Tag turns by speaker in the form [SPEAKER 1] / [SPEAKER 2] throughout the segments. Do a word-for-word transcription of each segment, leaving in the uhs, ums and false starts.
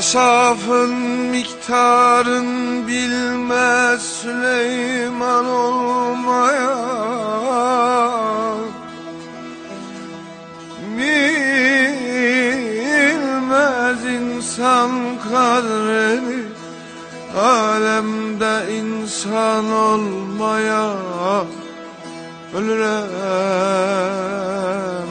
[SPEAKER 1] Evsafın miktarın bilmez Süleyman olmaya, bilmez insan kadrini alemde insan olmaya. Ölürem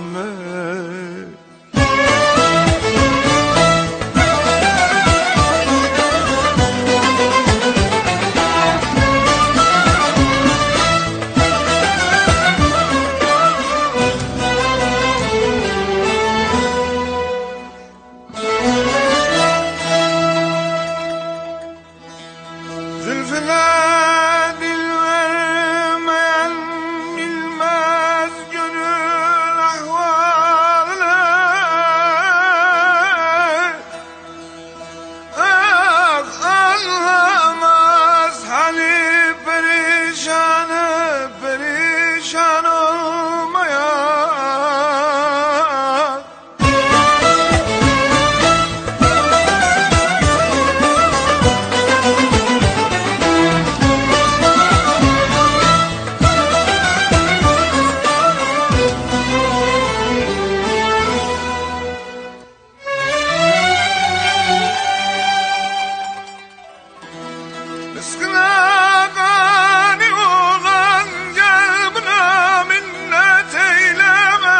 [SPEAKER 1] zülfüne dil vermeyen bilmez gönül ahvalını. Ah, anlamaz hali perişanı perişan olmaya. Rızkına gani olan gel buna minnet eyleme.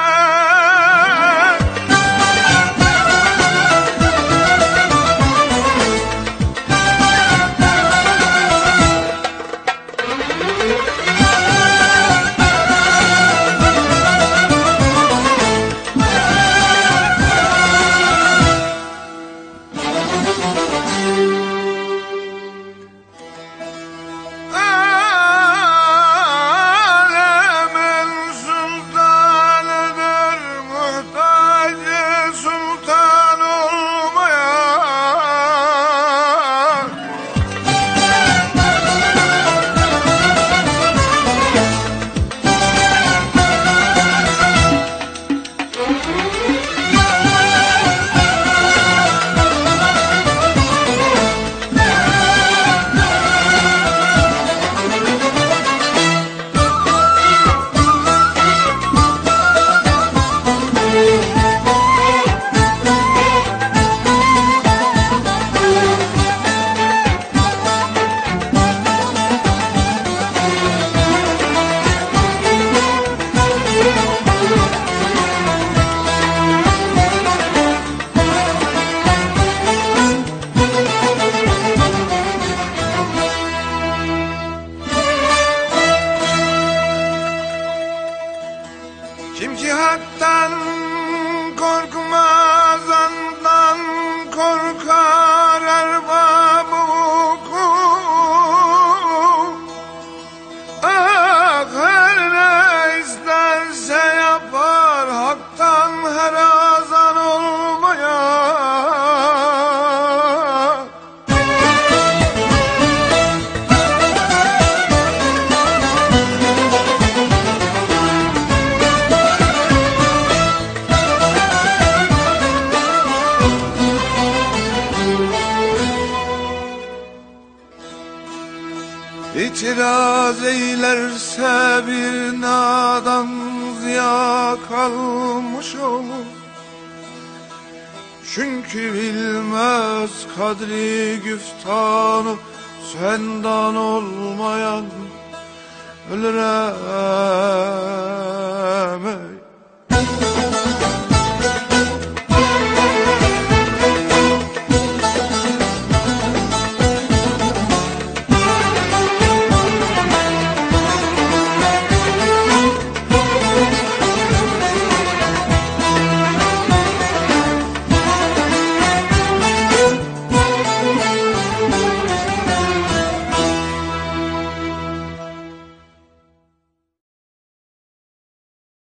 [SPEAKER 1] Kim ki haktan korkmaz, andan korkar erbab-ı hukuk. Ah, her ne isterse yapar haktan her azan olmaya. İtiraz eylerse bir nadan ziya kalmış olur. Çünkü bilmez kadri güftanı senden olmayan. Ölürem